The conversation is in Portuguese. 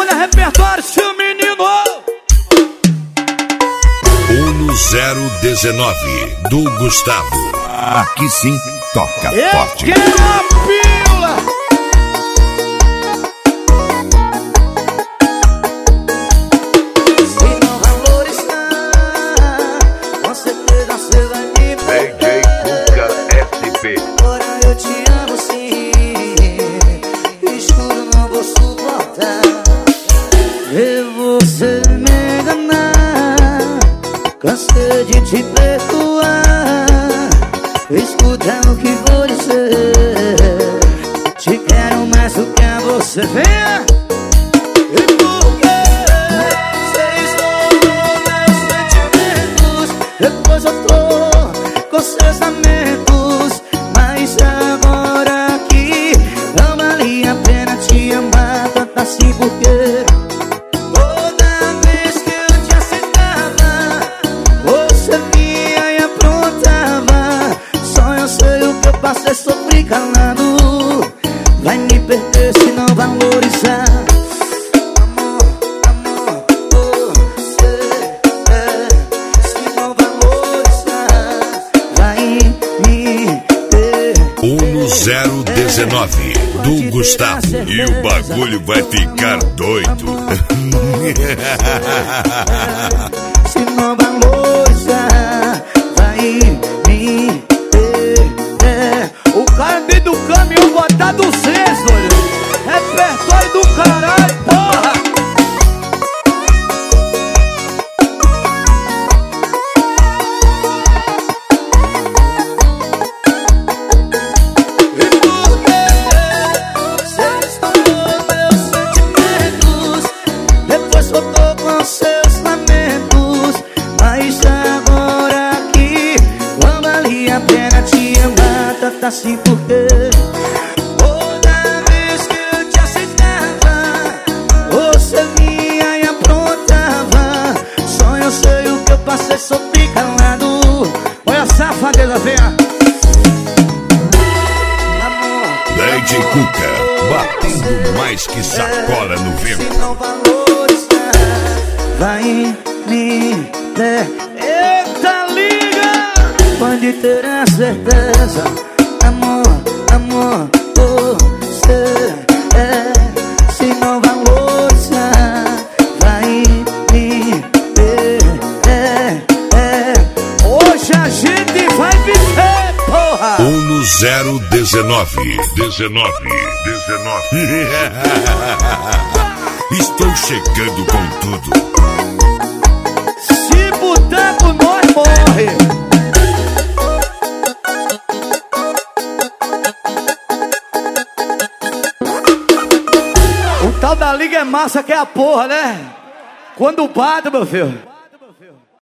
bagulho é repertório, seu menino. 1019 do Gustavo. Aqui sim, toca forte. Eu quero a pílula. Se não valorizar, com certeza você vai me perder. DJ Cuca SP. Agora eu te amo sim, e juro não vou suportar ver você me enganar. Cansei de te perdoar. Escuta o que vou dizer. Te quero mais do que a você. Venha! E por que você estourou meus sentimentos? Depois eu tô com seus lamentos. Mas agora que não valia a pena te amar tanto assim, porque toda vez que eu te aceitava, você vinha e aprontava. Só eu sei o que eu passei, sofri calado. Vai me perder se não valorizar. Amor, amor, você se não valorizar. Vai me perder. 1019 do Gustavo. E o bagulho vai ficar doido. Se não valorizar, vai me perder. O cara dentro do caminhão botar do senso, repertório do caralho, porra. E por que você estourou meus sentimentos? Depois voltou com seus lamentos. Mas agora que não valia a pena te amar tanto assim, porque toda vez que eu te aceitava, você vinha e aprontava. Só eu sei o que eu passei, sofri calado. Olha a safadeza, venha. DJ Cuca, batendo mais que sacola no vento. Se não valorizar, vai me perder. Eita, liga! Pode ter a certeza, amor, amor, você se não valorizar, vai me perder. Hoje a gente vai viver, porra! 1019 Estou chegando com tudo. Se boteco nós morre. O tal da liga é massa que é a porra, né? Quando bate, meu filho.